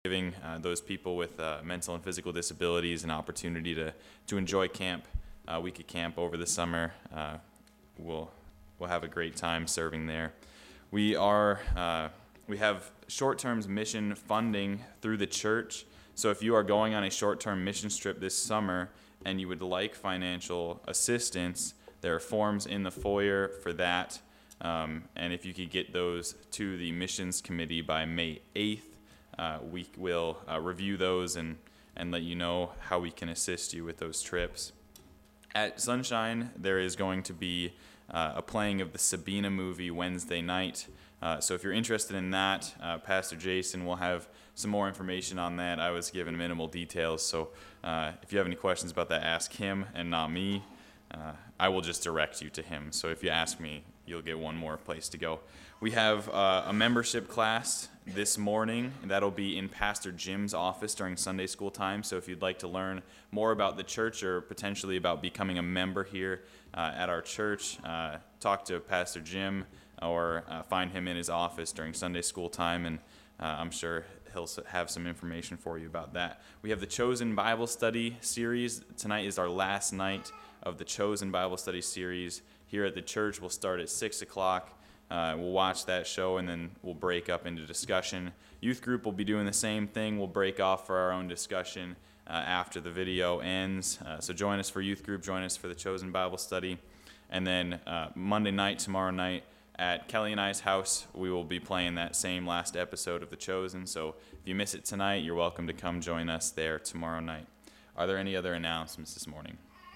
giving those people with mental and physical disabilities an opportunity to enjoy camp, week of camp over the summer. We'll have a great time serving there. We have short-term mission funding through the church. So if you are going on a short-term mission trip this summer and you would like financial assistance, there are forms in the foyer for that. And if you could get those to the missions committee by May 8th, we will review those and let you know how we can assist you with those trips. At Sunshine, there is going to be a playing of the Sabina movie Wednesday night. So if you're interested in that, Pastor Jason will have some more information on that. I was given minimal details, so if you have any questions about that, ask him and not me. I will just direct you to him. So if you ask me, you'll get one more place to go. We have a membership class this morning. That'll be in Pastor Jim's office during Sunday school time. So if you'd like to learn more about the church or potentially about becoming a member here at our church, talk to Pastor Jim or find him in his office during Sunday school time, and I'm sure he'll have some information for you about that. We have the Chosen Bible Study series. Tonight is our last night of the Chosen Bible Study series here at the church. We'll start at 6 o'clock. We'll watch that show, and then we'll break up into discussion. Youth group will be doing the same thing. We'll break off for our own discussion after the video ends. So join us for youth group. Join us for the Chosen Bible Study. And then Monday night, tomorrow night, at Kelly and I's house, we will be playing that same last episode of The Chosen. So if you miss it tonight, you're welcome to come join us there tomorrow night. Are there any other announcements this morning?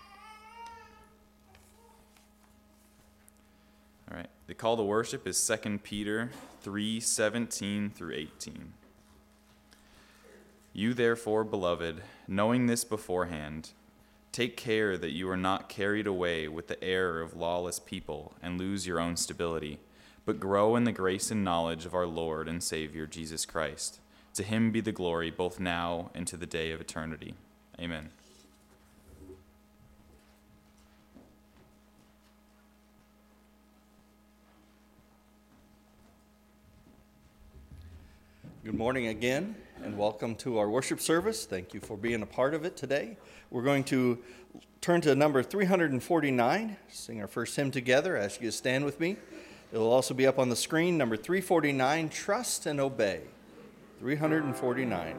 All right. The call to worship is 2 Peter 3:17 through 18. You therefore, beloved, knowing this beforehand, take care that you are not carried away with the error of lawless people and lose your own stability, but grow in the grace and knowledge of our Lord and Savior, Jesus Christ. To him be the glory both now and to the day of eternity. Amen. Good morning again, and welcome to our worship service. Thank you for being a part of it today. We're going to turn to number 349, sing our first hymn together. I ask you to stand with me. It will also be up on the screen, number 349, Trust and Obey. 349.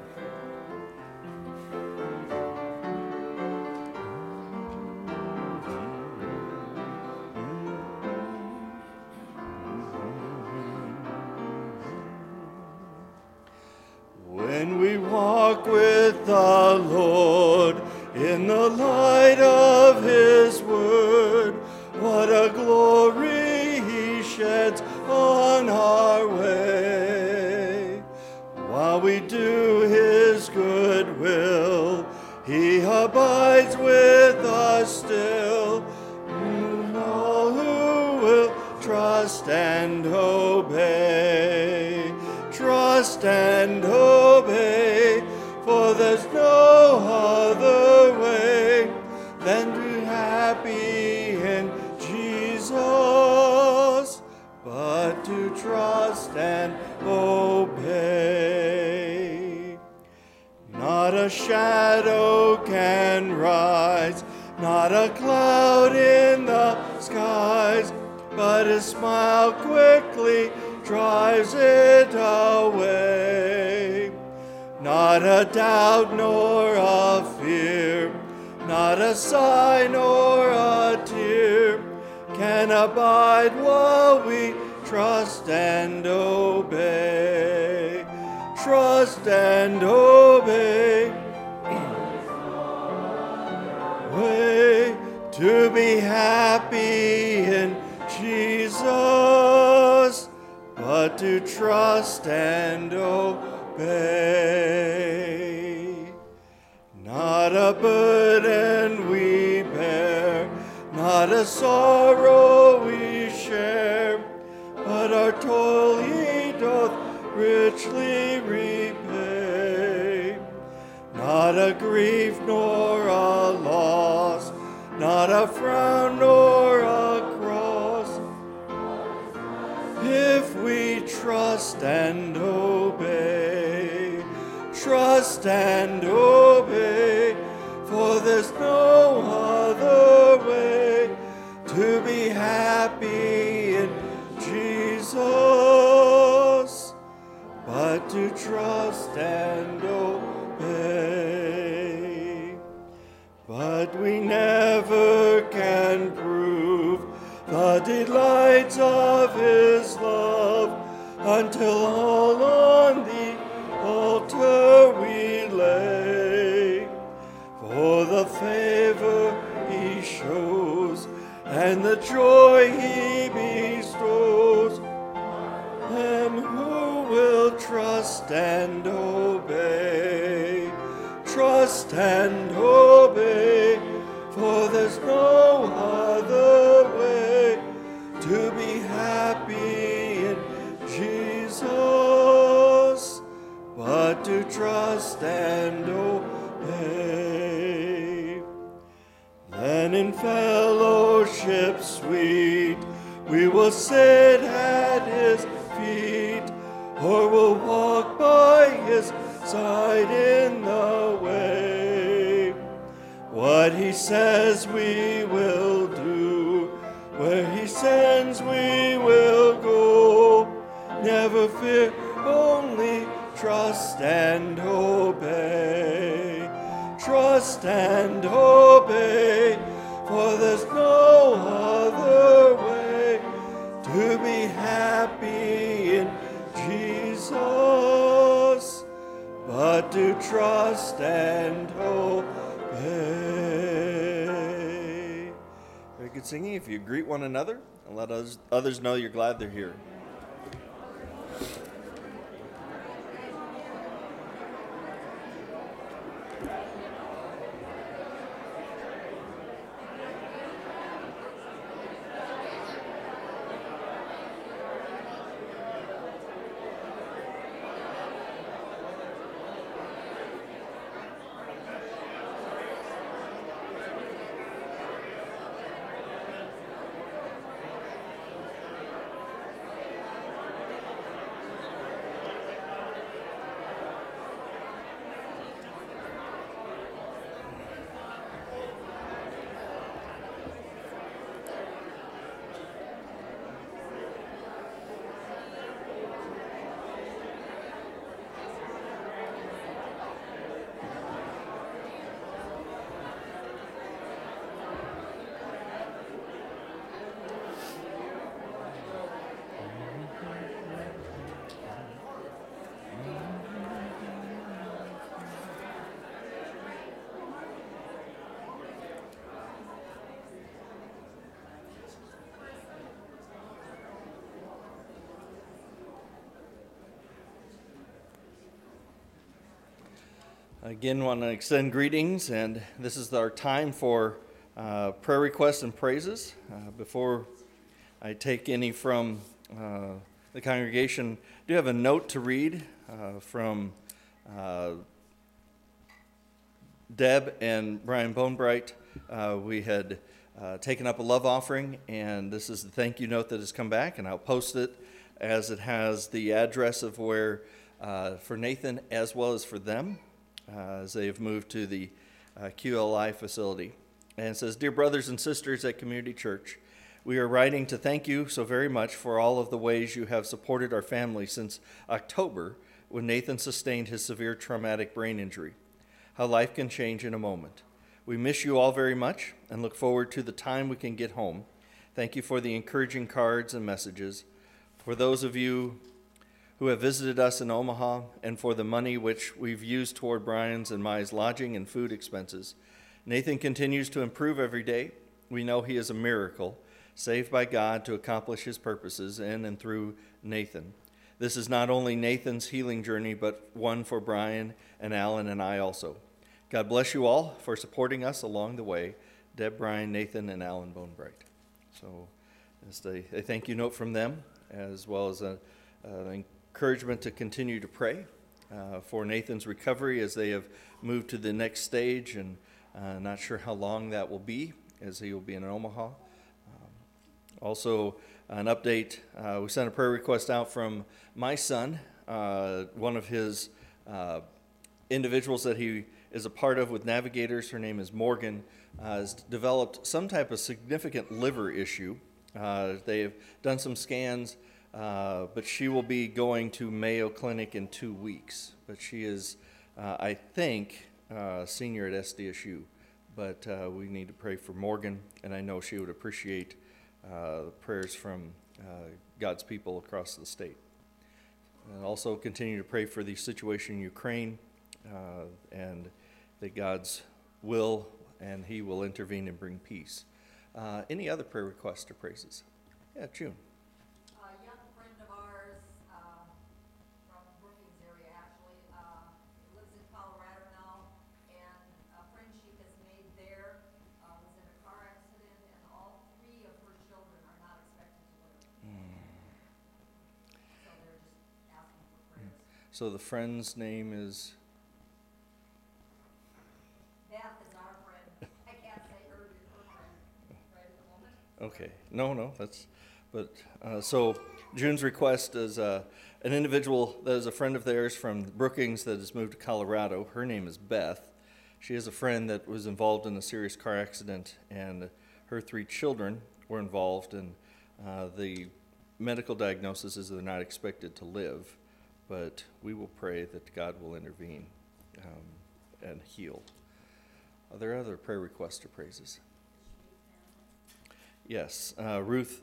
When we walk with the Lord in the light of his word, what a glory he sheds on our way. While we do his good will, he abides with us still. All who will trust and obey. Trust and obey, for there's no other way than to be happy in Jesus, but to trust and obey. Not a shadow can rise, not a cloud in the skies, but his smile quickly drives it away. Not a doubt nor a fear, not a sigh nor a tear can abide while we trust and obey. Trust and obey. Way to be happy in Jesus, but to trust and obey. Not a burden we bear, not a sorrow we share, but our toil he doth richly repay. Not a grief nor a loss, not a frown nor a cross, if we trust and obey. trust and obey, for there's no other way to be happy in Jesus, but to trust and obey. But we never can prove the delights of his love until all on the altar we lay. For the favor he shows and the joy he bestows, them who will trust and obey, trust and obey, for there's no other way to be happy in Jesus, but to trust and obey. Then in fellowship sweet we will sit at his feet, or will walk by his side in the way. What he says we will do, where he sends we will go. Never fear, only trust and obey. Trust and obey, for there's no other way to be happy in Jesus, but to trust and obey. Very good singing. If you greet one another and let others know you're glad they're here. Again, want to extend greetings, and this is our time for prayer requests and praises. Before I take any from the congregation, I do have a note to read from Deb and Brian Bonebright. We had taken up a love offering, and this is the thank you note that has come back, and I'll post it as it has the address of where for Nathan as well as for them, as they have moved to the QLI facility. And it says, "Dear brothers and sisters at Community Church, we are writing to thank you so very much for all of the ways you have supported our family since October, when Nathan sustained his severe traumatic brain injury. How life can change in a moment. We miss you all very much and look forward to the time we can get home. Thank you for the encouraging cards and messages. For those of you who have visited us in Omaha, and for the money which we've used toward Brian's and my lodging and food expenses. Nathan continues to improve every day. We know he is a miracle, saved by God to accomplish his purposes in and through Nathan. This is not only Nathan's healing journey, but one for Brian and Alan and I also. God bless you all for supporting us along the way. Deb, Brian, Nathan, and Alan Bonebright." So just a thank you note from them, as well as an encouragement to continue to pray for Nathan's recovery as they have moved to the next stage, and not sure how long that will be, as he will be in Omaha. Also, an update, we sent a prayer request out from my son. One of his individuals that he is a part of with Navigators. Her name is Morgan, has developed some type of significant liver issue. They've done some scans, but she will be going to Mayo Clinic in 2 weeks. But she is, I think, senior at SDSU. But we need to pray for Morgan, and I know she would appreciate the prayers from God's people across the state. And also continue to pray for the situation in Ukraine, and that God's will and He will intervene and bring peace. Any other prayer requests or praises? Yeah, June. A young friend of ours from Brookings area actually lives in Colorado now, and a friendship has made there, was in a car accident, and all 3 of her children are not expected to live. So they're just asking for prayers. So the friend's name is? Beth is our friend. I can't say her friend right at the moment. Okay, no, so June's request is an individual that is a friend of theirs from Brookings that has moved to Colorado. Her name is Beth. She is a friend that was involved in a serious car accident, and her 3 children were involved, and the medical diagnosis is they're not expected to live, but we will pray that God will intervene and heal. Are there other prayer requests or praises? Yes, Ruth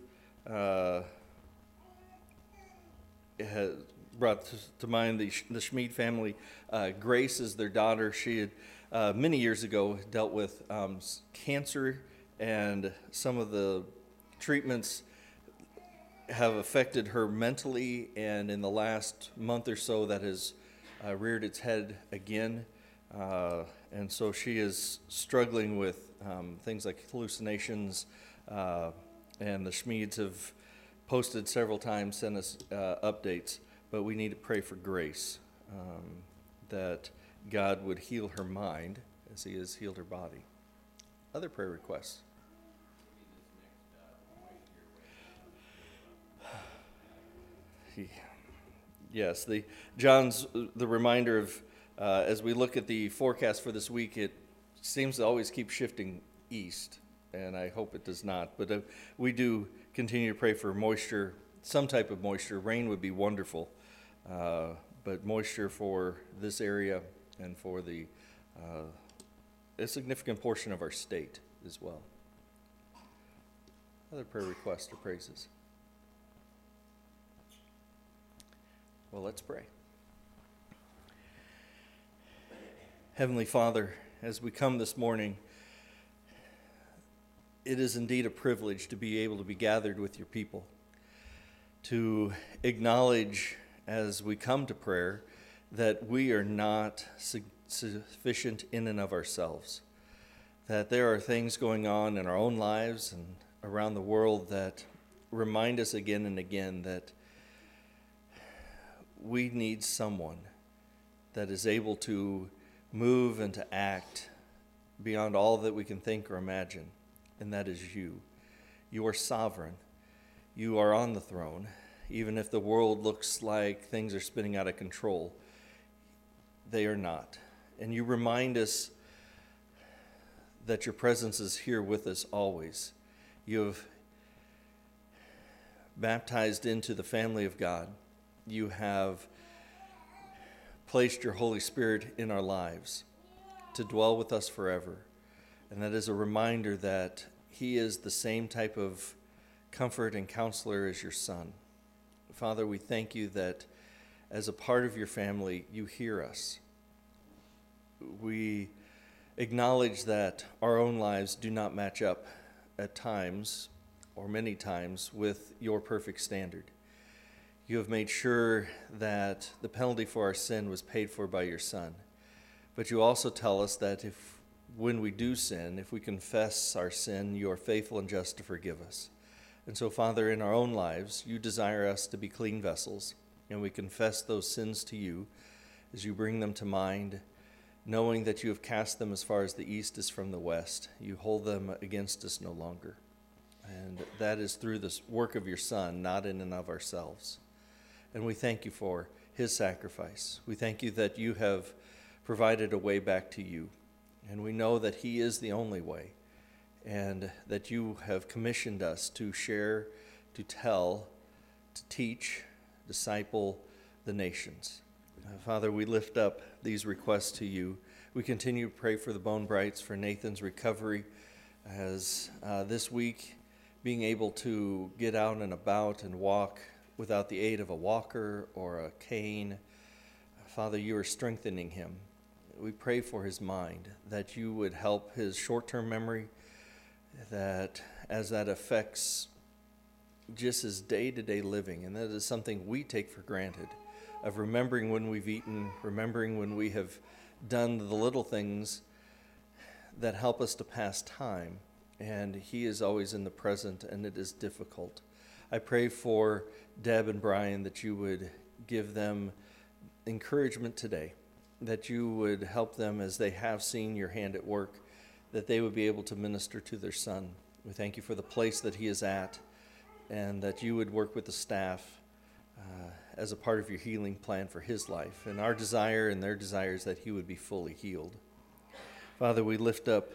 has brought to mind the Schmid family. Grace is their daughter. She had many years ago dealt with cancer, and some of the treatments have affected her mentally, and in the last month or so that has reared its head again. And so she is struggling with things like hallucinations, and the Schmieds have posted several times, sent us updates, but we need to pray for Grace, that God would heal her mind as He has healed her body. Other prayer requests? Yes, the reminder of, as we look at the forecast for this week, it seems to always keep shifting east, and I hope it does not. But we do continue to pray for moisture, some type of moisture. Rain would be wonderful, but moisture for this area and for a significant portion of our state as well. Other prayer requests or praises? Well, let's pray. Heavenly Father, as we come this morning, it is indeed a privilege to be able to be gathered with your people, to acknowledge as we come to prayer that we are not sufficient in and of ourselves, that there are things going on in our own lives and around the world that remind us again and again that we need someone that is able to move and to act beyond all that we can think or imagine, and that is you. You are sovereign. You are on the throne. Even if the world looks like things are spinning out of control, they are not. And you remind us that your presence is here with us always. You have baptized into the family of God. You have placed your Holy Spirit in our lives to dwell with us forever. And that is a reminder that He is the same type of comfort and counselor as your Son. Father, we thank you that as a part of your family, you hear us. We acknowledge that our own lives do not match up at times, or many times, with your perfect standard. You have made sure that the penalty for our sin was paid for by your Son. But you also tell us that when we do sin, if we confess our sin, you are faithful and just to forgive us. And so, Father, in our own lives, you desire us to be clean vessels, and we confess those sins to you as you bring them to mind, knowing that you have cast them as far as the east is from the west. You hold them against us no longer. And that is through the work of your Son, not in and of ourselves. And we thank you for his sacrifice. We thank you that you have provided a way back to you. And we know that he is the only way, and that you have commissioned us to share, to tell, to teach, disciple the nations. Father, we lift up these requests to you. We continue to pray for the Bone Brights, for Nathan's recovery, as this week being able to get out and about and walk without the aid of a walker or a cane. Father, you are strengthening him. We pray for his mind, that you would help his short-term memory, that as that affects just his day-to-day living, and that is something we take for granted, of remembering when we've eaten, remembering when we have done the little things that help us to pass time, and he is always in the present, and it is difficult. I pray for Deb and Brian that you would give them encouragement today, that you would help them as they have seen your hand at work, that they would be able to minister to their son. We thank you for the place that he is at, and that you would work with the staff as a part of your healing plan for his life. And our desire and their desire is that he would be fully healed. Father, we lift up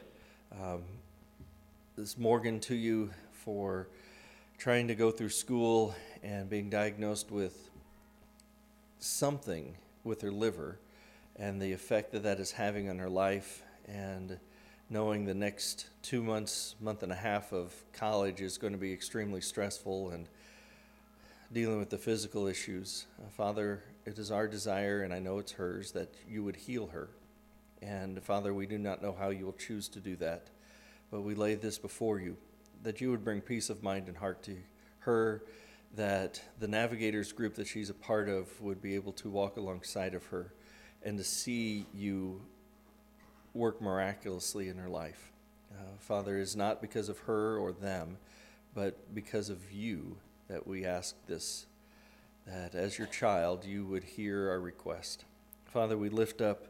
this Morgan to you for trying to go through school and being diagnosed with something with her liver, and the effect that that is having on her life, and knowing the next 2 months, month and a half of college is going to be extremely stressful, and dealing with the physical issues. Father, it is our desire, and I know it's hers, that you would heal her. And Father, we do not know how you will choose to do that, but we lay this before you, that you would bring peace of mind and heart to her, that the Navigators group that she's a part of would be able to walk alongside of her and to see you work miraculously in her life. Father, it is not because of her or them, but because of you that we ask this, that as your child, you would hear our request. Father, we lift up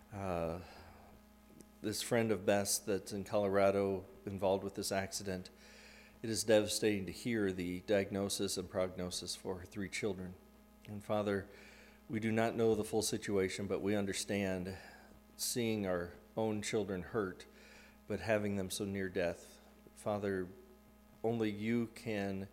this friend of Bess that's in Colorado involved with this accident. It is devastating to hear the diagnosis and prognosis for her 3 children. And Father, we do not know the full situation, but we understand seeing our own children hurt, but having them so near death. Father, only you can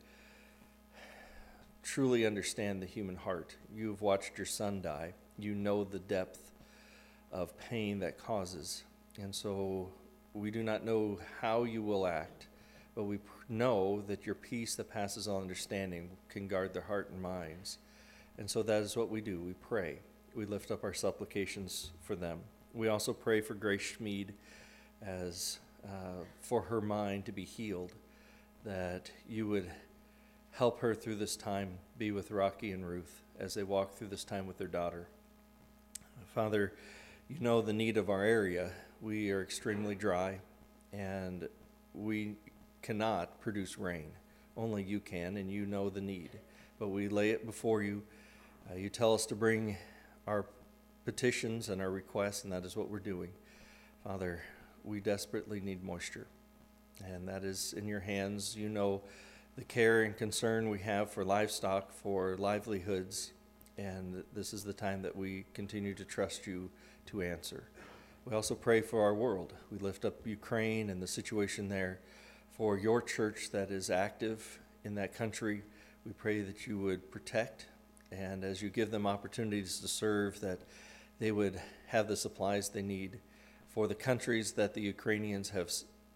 truly understand the human heart. You have watched your son die. You know the depth of pain that causes. And so we do not know how you will act, but we know that your peace that passes all understanding can guard their heart and minds. And so that is what we do. We pray. We lift up our supplications for them. We also pray for Grace Schmid as for her mind to be healed, that you would help her through this time, be with Rocky and Ruth as they walk through this time with their daughter. Father, you know the need of our area. We are extremely dry, and we cannot produce rain. Only you can, and you know the need. But we lay it before you. You tell us to bring our petitions and our requests, and that is what we're doing. Father, we desperately need moisture, and that is in your hands. You know the care and concern we have for livestock, for livelihoods, and this is the time that we continue to trust you to answer. We also pray for our world. We lift up Ukraine and the situation there, for your church that is active in that country. We pray that you would protect, and as you give them opportunities to serve, that they would have the supplies they need. For the countries that the Ukrainians have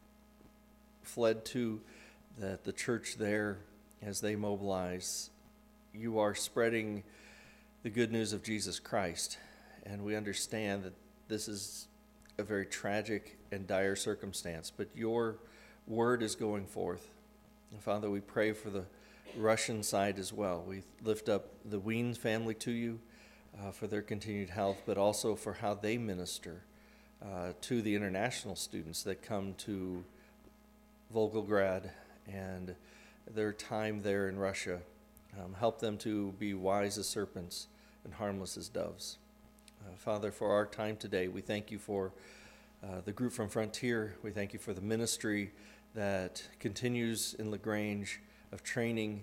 fled to, that the church there, as they mobilize, you are spreading the good news of Jesus Christ. And we understand that this is a very tragic and dire circumstance, but your word is going forth. And Father, we pray for the Russian side as well. We lift up the Weens family to you for their continued health, but also for how they minister to the international students that come to Volgograd and their time there in Russia. Help them to be wise as serpents and harmless as doves. Father, for our time today, we thank you for the group from Frontier. We thank you for the ministry that continues in LaGrange of training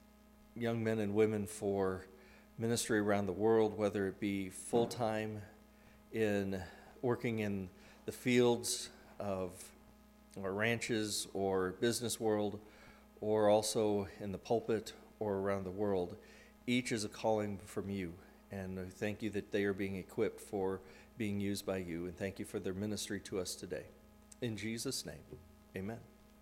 young men and women for ministry around the world, whether it be full-time in working in the fields of or ranches or business world, or also in the pulpit or around the world. Each is a calling from you, and I thank you that they are being equipped for being used by you, and thank you for their ministry to us today. In Jesus' name, amen.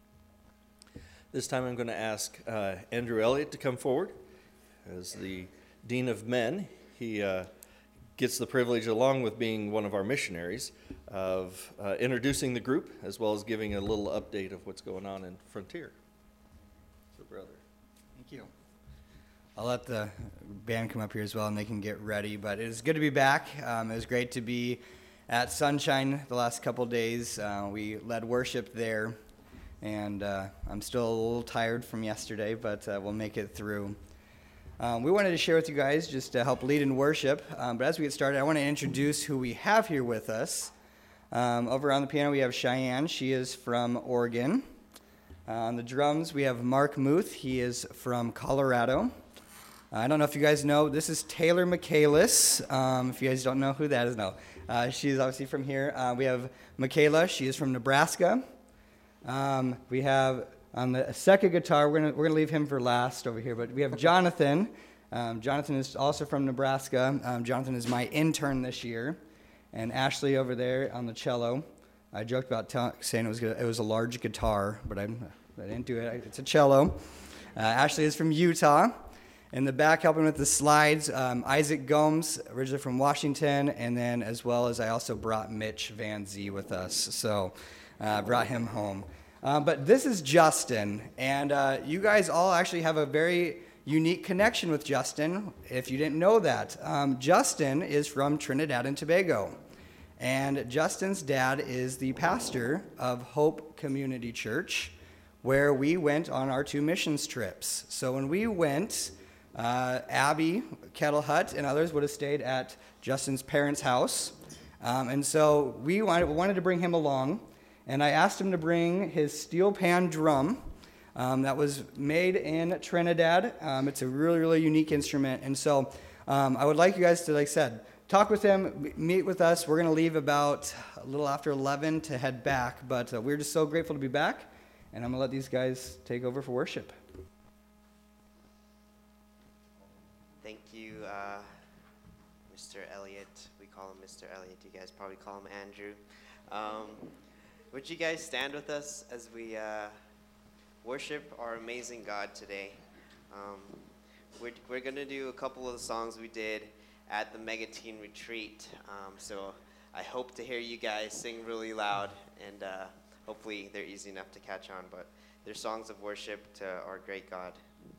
This time I'm going to ask Andrew Elliott to come forward as the Dean of Men. He gets the privilege, along with being one of our missionaries, of introducing the group as well as giving a little update of what's going on in Frontier. So, brother. Thank you. I'll let the band come up here as well and they can get ready, but it is good to be back. It was great to be at Sunshine the last couple days. We led worship there, and I'm still a little tired from yesterday, but we'll make it through. We wanted to share with you guys just to help lead in worship, but as we get started, I want to introduce who we have here with us. Over on the piano, we have Cheyenne. She is from Oregon. On the drums, we have Mark Muth. He is from Colorado. I don't know if you guys know, this is Taylor Michaelis. If you guys don't know who that is, no. She's obviously from here. We have Michaela. She is from Nebraska. We have on the second guitar, we're gonna leave him for last over here, but we have Jonathan. Jonathan is also from Nebraska. Jonathan is my intern this year. And Ashley over there on the cello. I joked about saying it was a large guitar, but I didn't do it. It's a cello. Ashley is from Utah. In the back, helping with the slides, Isaac Gomes, originally from Washington, and then as well as I also brought Mitch Van Zee with us, so brought him home. But this is Justin, and you guys all actually have a very unique connection with Justin, if you didn't know that. Justin is from Trinidad and Tobago, and Justin's dad is the pastor of Hope Community Church, where we went on our 2 missions trips. So when we went, Abby, Kettle Hut, and others would have stayed at Justin's parents' house. And so we wanted to bring him along, and I asked him to bring his steel pan drum that was made in Trinidad. It's a really, really unique instrument. And so I would like you guys to, like I said, talk with him, meet with us. We're going to leave about a little after 11 to head back, but we're just so grateful to be back, and I'm going to let these guys take over for worship. Thank you, Mr. Elliott. We call him Mr. Elliott. You guys probably call him Andrew. Would you guys stand with us as we worship our amazing God today? We're going to do a couple of the songs we did at the Mega Teen Retreat. So I hope to hear you guys sing really loud, and hopefully they're easy enough to catch on. But they're songs of worship to our great God.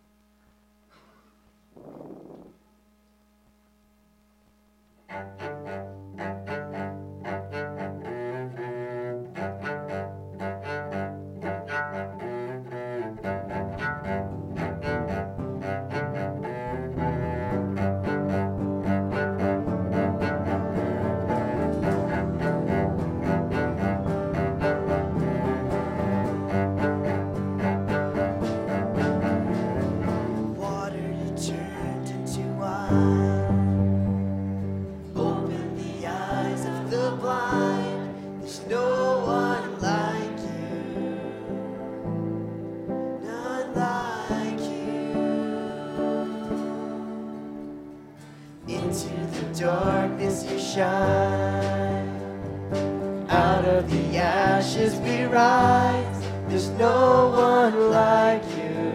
Darkness you shine, out of the ashes we rise. There's no one like you,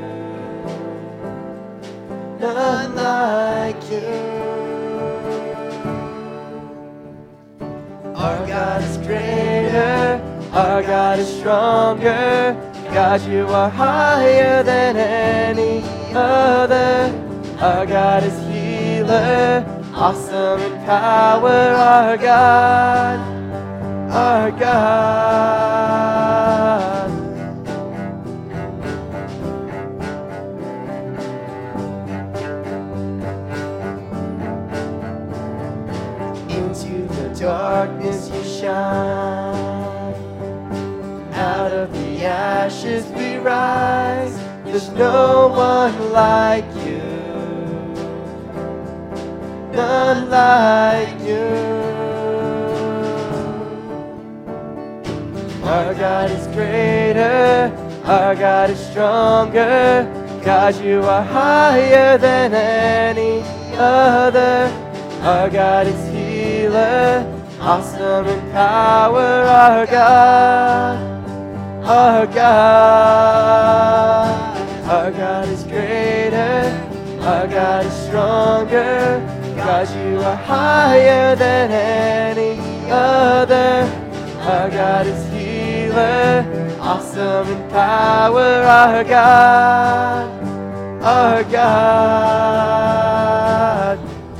none like you. Our God is greater, our God is stronger. God, you are higher than any other. Our God is healer, awesome in power, our God, our God. Into the darkness you shine, out of the ashes we rise. There's no one like you, none like you. Our God is greater, our God is stronger. God, you are higher than any other. Our God is healer, awesome in power. Our God, our God. Our God is greater, our God is stronger. God, you are higher than any other. Our God is healer, awesome in power. Our God, our God.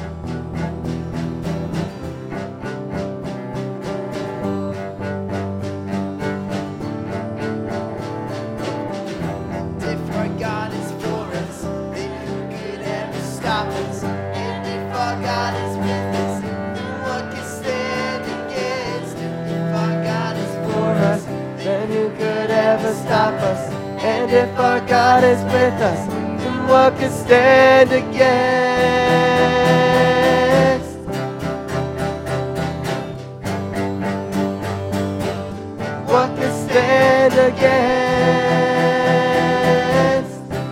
If our God is for us, then who could ever stop us? And if our God is with us, then what can stand against him? If our God is For us, then who could ever stop us? And if our God is with us, then what could stand against? What could stand against?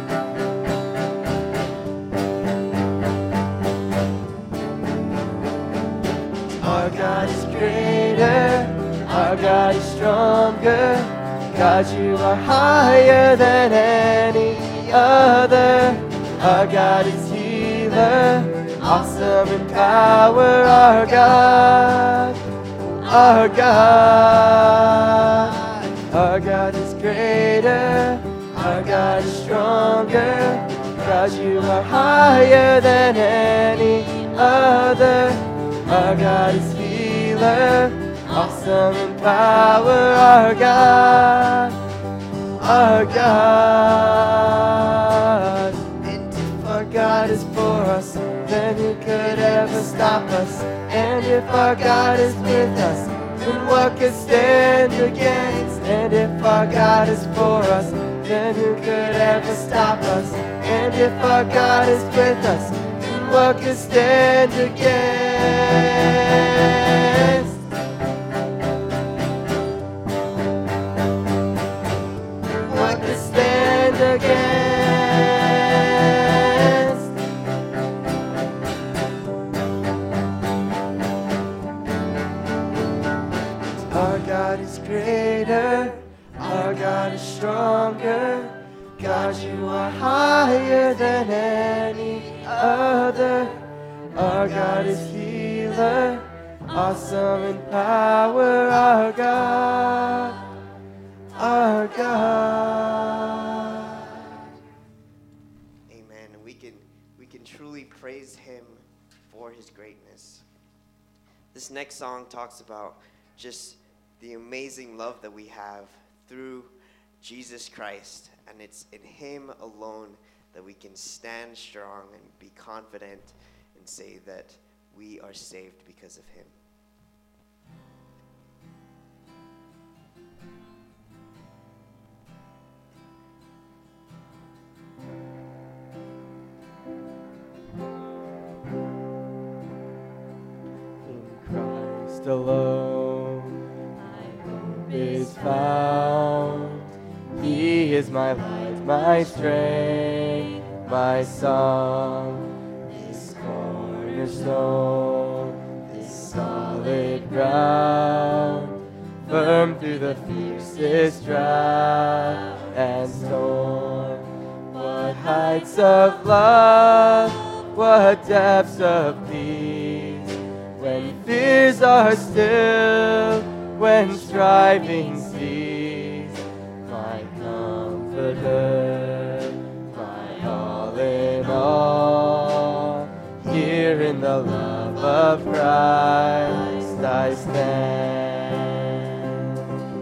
Our God is greater, our God is stronger. God, you are higher than any other. Our God is healer, awesome in power. Our God, our God. Our God is greater, our God is stronger. God, you are higher than any other. Our God is healer, awesome in power. Our God, our God. And if Our God is for us, then who could ever stop us? And if our God is with us, then what could stand against? And if our God is for us, then who could ever stop us? And if our God is with us, then what could stand against? What could stand against? Our God is greater, our God is stronger. God, you are higher than any other. Our God is healer, awesome in power. Our God, our God. Amen. And we can truly praise him for his greatness. This next song talks about just the amazing love that we have through Jesus Christ, and it's in him alone that we can stand strong and be confident and say that we are saved because of him. In Christ alone, my hope is found. He is my light, my strength, my song. This cornerstone, this solid ground, firm through the fiercest drought and storm. What heights of love, what depths of peace, when fears are still, when striving cease. My comforter, my all in all, here in the love of Christ I stand.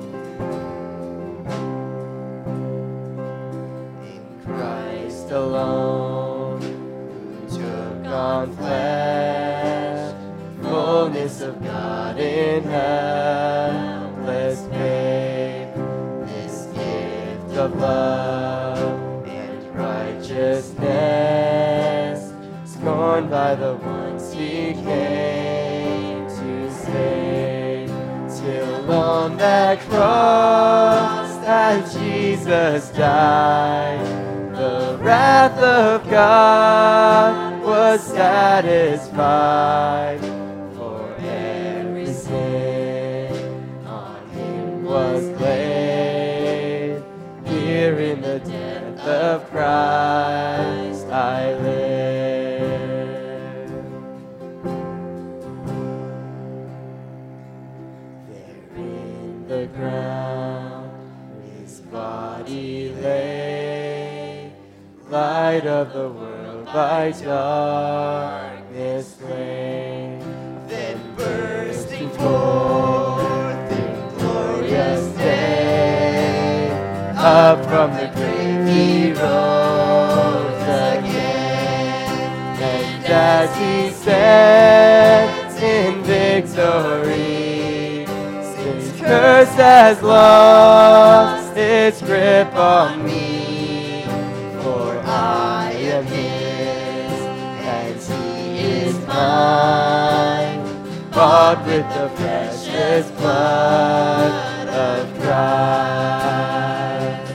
In Christ alone, who took on flesh, fullness of God in helpless babe, this gift of love and righteousness, scorned by the ones he came to save, till long on that cross as Jesus died, the wrath of God was satisfied. For every sin on him was laid. Here in the death of Christ I live. There in the ground his body lay, light of the world by darkness slain. Then bursting forth in glorious day, up from the grave he rose again. And as he said in victory, sin's curse has lost its grip on me. For I am his, and he is mine, bought with the precious blood of Christ.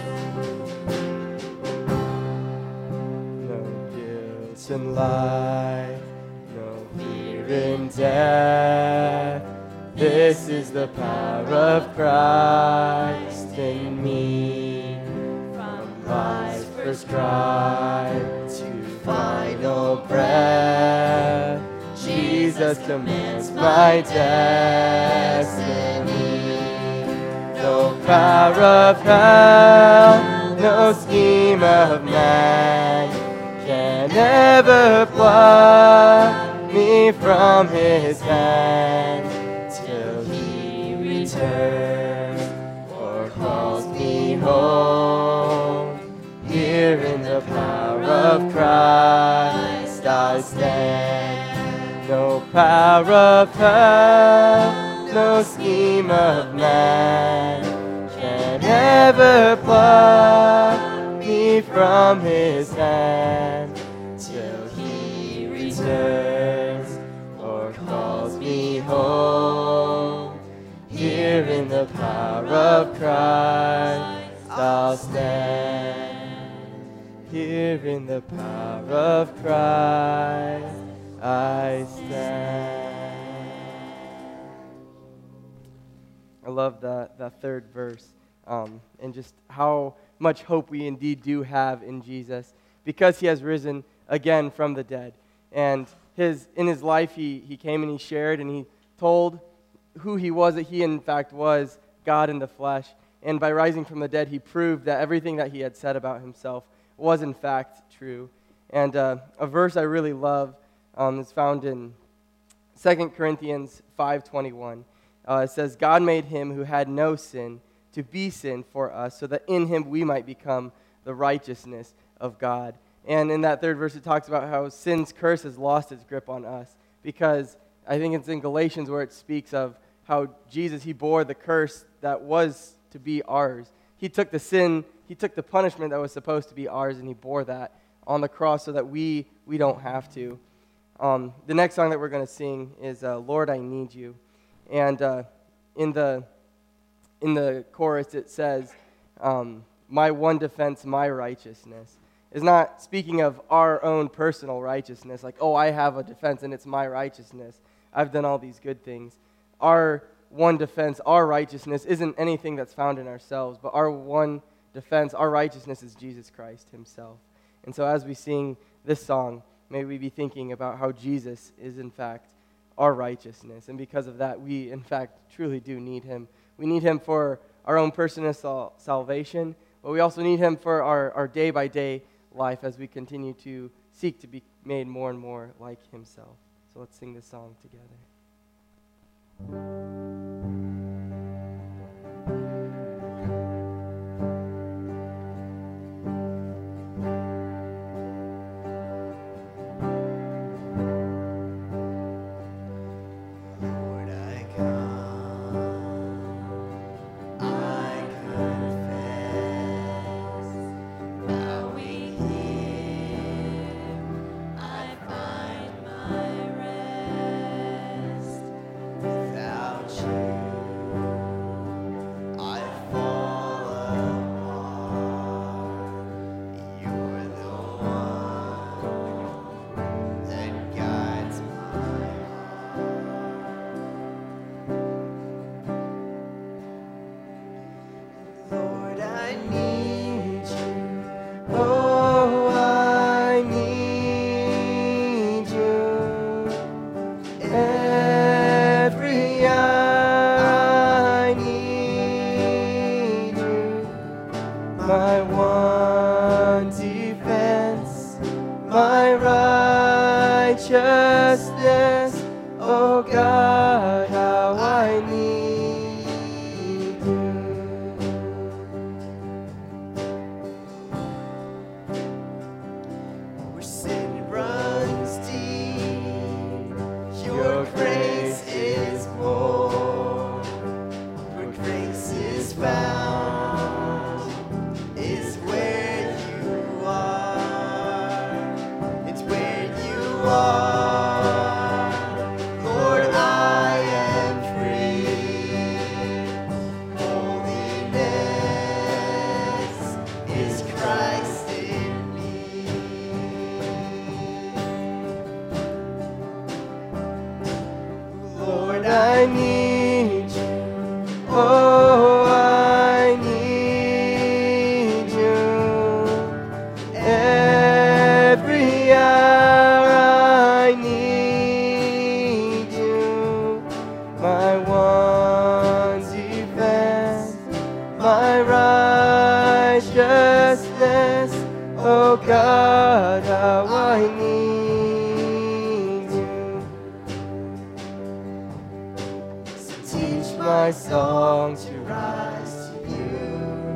No guilt in life, no fear in death. This is the power of Christ in me. From life's first cry to final breath, Jesus commands my destiny. No power of hell, no scheme of man can ever pluck me from his hand, till he returns or calls me home. Here in the power of Christ I stand. No power of hell, no scheme of man can ever pluck me from his hand, till he returns or calls me home. Here in the power of Christ I'll stand. Here in the power of Christ I stand. I love that third verse, and just how much hope we indeed do have in Jesus, because he has risen again from the dead. And in his life, he came and he shared and he told who he was, that he in fact was God in the flesh. And by rising from the dead, he proved that everything that he had said about himself was in fact true. And a verse I really love is found in 2 Corinthians 5:21. It says, God made him who had no sin to be sin for us, so that in him we might become the righteousness of God. And in that third verse, it talks about how sin's curse has lost its grip on us, because I think it's in Galatians where it speaks of how Jesus, he bore the curse that was to be ours. He took the sin, he took the punishment that was supposed to be ours, and he bore that on the cross so that we don't have to. The next song that we're going to sing is Lord, I Need You. And in the chorus it says, my one defense, my righteousness. Is not speaking of our own personal righteousness, like, oh, I have a defense and it's my righteousness. I've done all these good things. Our one defense, our righteousness, isn't anything that's found in ourselves, but our one defense, our righteousness is Jesus Christ himself. And so as we sing this song, may we be thinking about how Jesus is in fact our righteousness. And because of that, we in fact truly do need him. We need him for our own personal salvation, but we also need him for our day-by-day life as we continue to seek to be made more and more like himself. So let's sing this song together. Lord, I come, I confess, bowing here, I find my rest. I need you. Where sin runs deep, your grace is more. Where grace is found is where you are. It's where you are. Lord, I am free. Holiness is Christ in me. Lord, I need you. Oh, I need you. Every hour I need you. My one defense, my righteousness. Oh God, how I need you. so teach My song to rise to you.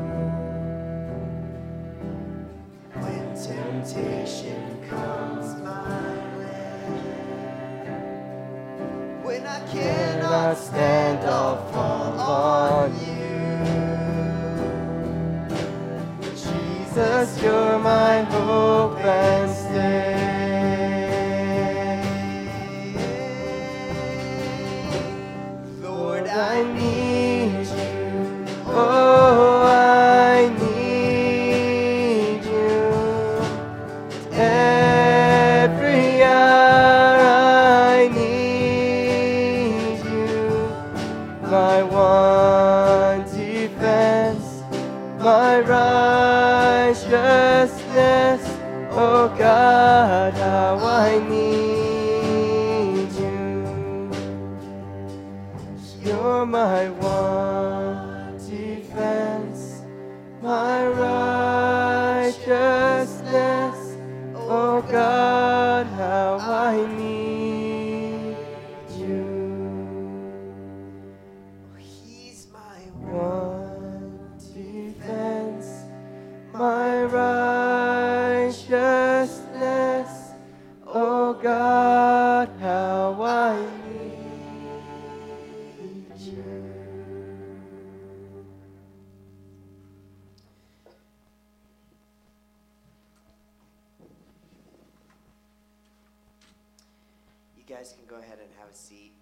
When temptation comes my way, when I cannot stand, I'll fall on you. Jesus, you're my hope and stay. Lord, I need you. Oh, I need you. Every hour I need you. My one defense, my righteousness. Oh God, how I need you. You're my one defense, my righteousness. Oh God, how I need you. He's my One defense, my righteousness. Oh God, how I need you. You guys can go ahead and have a seat.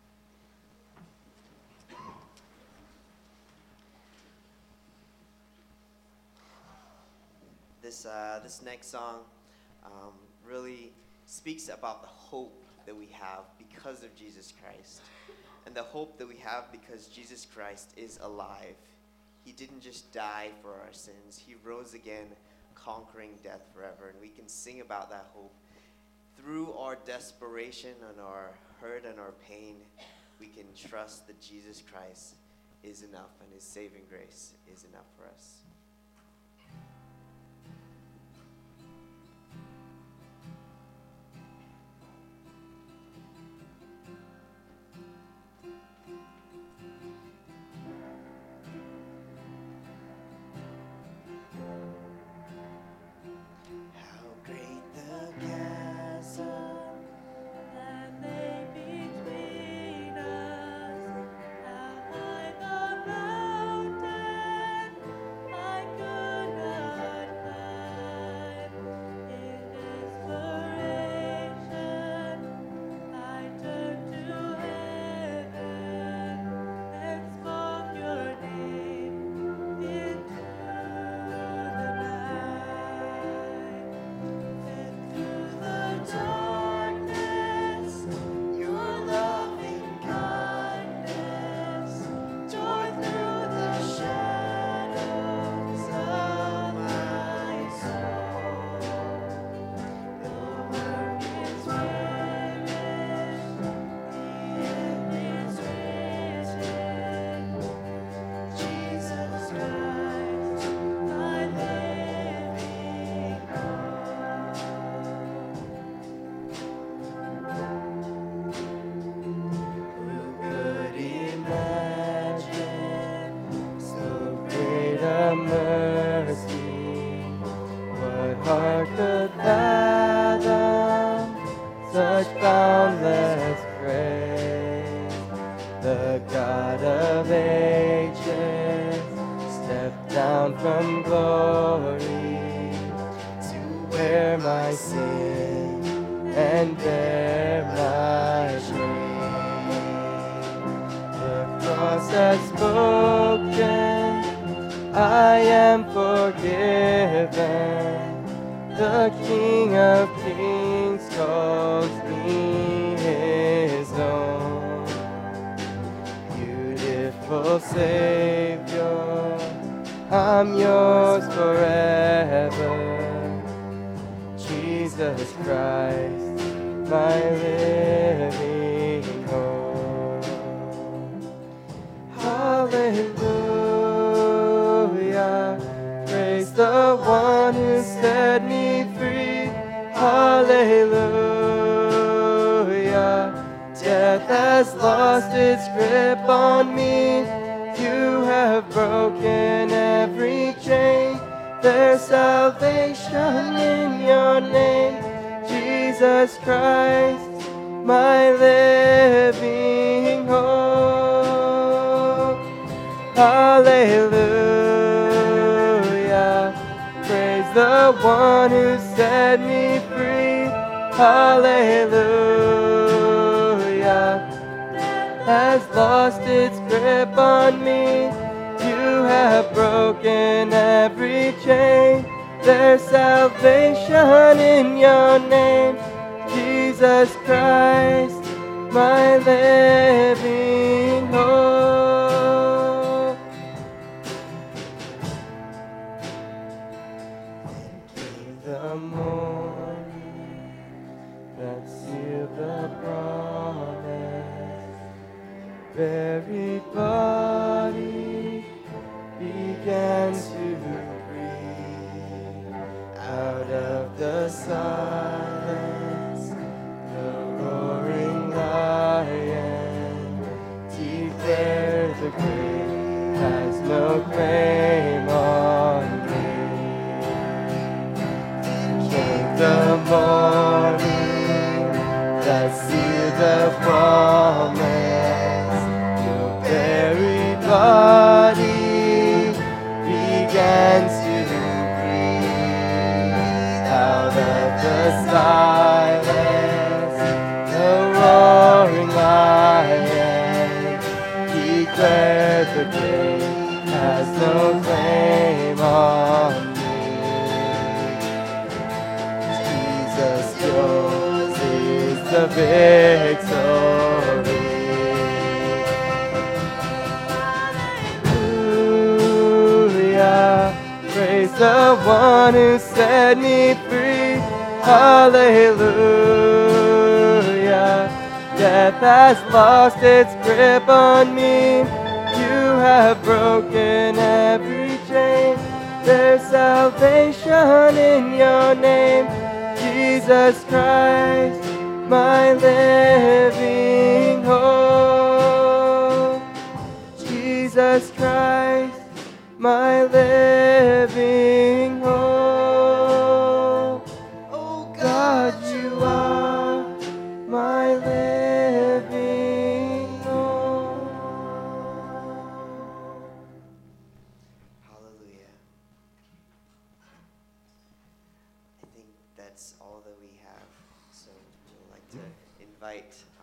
This next song really speaks about the hope that we have because of Jesus Christ, and the hope that we have because Jesus Christ is alive. He didn't just die for our sins; He rose again, conquering death forever. And we can sing about that hope through our desperation and our hurt and our pain. We can trust that Jesus Christ is enough, and His saving grace is enough for us. How great the chasm that lay between us, how high the mountain God of ages, step down from glory to wear my sin and bear my shame. The cross has spoken, I am forgiven. The King of Kings calls me his own. Beautiful Savior, I'm yours forever. Jesus Christ, my living hope. Hallelujah, praise the one who set me free. Hallelujah, death has lost its grip on me. You have broken every chain. There's salvation in your name, Jesus Christ, my living hope. Hallelujah, praise the one who set me free. Hallelujah, has lost its grip on me. You have broken every chain. There's salvation in your name, Jesus Christ, my living hope. Came the morning that sealed the promise, buried body began to breathe. Out of the silence, the roaring lion declared the grave has no claim on me. Came the morning that sealed the promise, your buried body began to breathe. Out of the silence, the roaring lion declared the grave has no claim on me. Jesus, yours is the victory. Hallelujah, praise the one who set me free. Hallelujah, death has lost its grip on me. You have broken every chain. There's salvation in your name, Jesus Christ, my living hope. Jesus Christ, my living hope. Oh God, you are my living hope. Hallelujah. I think that's all that we have. So we'd like to invite